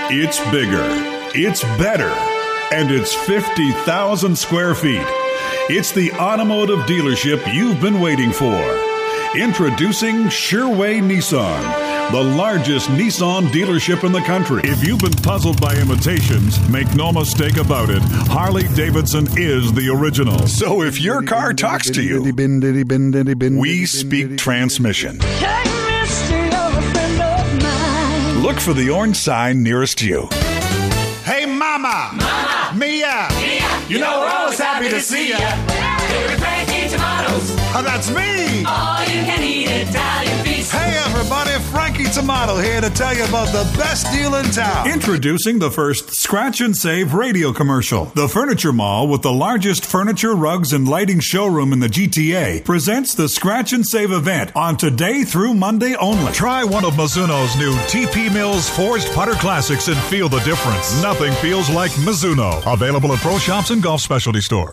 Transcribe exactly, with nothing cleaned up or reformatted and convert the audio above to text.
It's bigger, it's better, and it's fifty thousand square feet. It's the automotive dealership you've been waiting for. Introducing Sherway Nissan, the largest Nissan dealership in the country. If you've been puzzled by imitations, make no mistake about it, Harley-Davidson is the original. So if your car talks to you, we speak transmission. Look for the orange sign nearest you. Hey, Mama! Mama! Mia! Mia! You know we're always happy to see ya. Favorite Frankie Tomatoes. Oh, that's me! All you can eat Italian feast. Hey, everybody, Frankie Tomato here to tell you about the best deal in town. Introducing the first Scratch and Save radio commercial. The Furniture Mall, with the largest furniture, rugs, and lighting showroom in the G T A, presents the Scratch and Save event on today through Monday only. Try one of Mizuno's new T P Mills Forged Putter Classics and feel the difference. Nothing feels like Mizuno. Available at pro shops and golf specialty stores.